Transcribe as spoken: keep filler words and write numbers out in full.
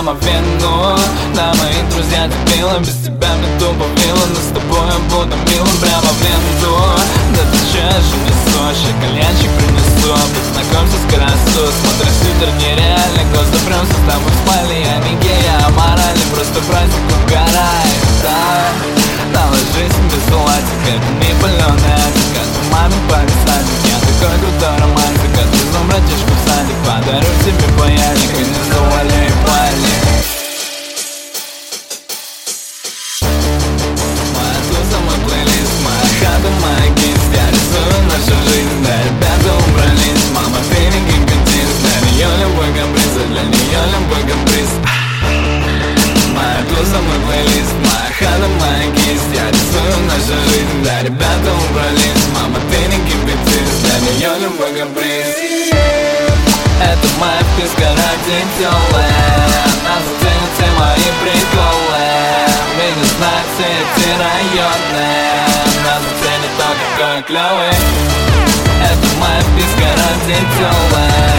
прямо в вену. Да, мои друзья дебилы, без тебя мне тупо вилла, но с тобой я буду милым прямо в ленту. Да ты чаешь и несешь, я кальянчик принесу, познакомься с красу. Смотришь свитер нереальный, год запремся с тобой в спальне. Я не гей, я аморальный, просто праздник угорай. Да, да, ложись без златика, это не паленая азика. Ты маме повисадик, я такой крутой романтик. Отвезу братишку в садик, подарю тебе паяльник и не завалю и пальник. Моя туса, мой плейлист, моя хата, моя кисть. Я рисую нашу жизнь, да, ребята убрались. Мама, ты не гипнотист, для нее любой каприз, а для нее любой каприз. Моя туса, мой плейлист, моя хата, моя кисть. Я рисую нашу жизнь, да, ребята убрались. Мама, ты не гипнотист, для нее любой каприз. Это моя вписка ради тёлая, она заценит все мои приколы. Меня знают все эти районы, она заценит то, какой клёвый. Это моя вписка ради тёлая,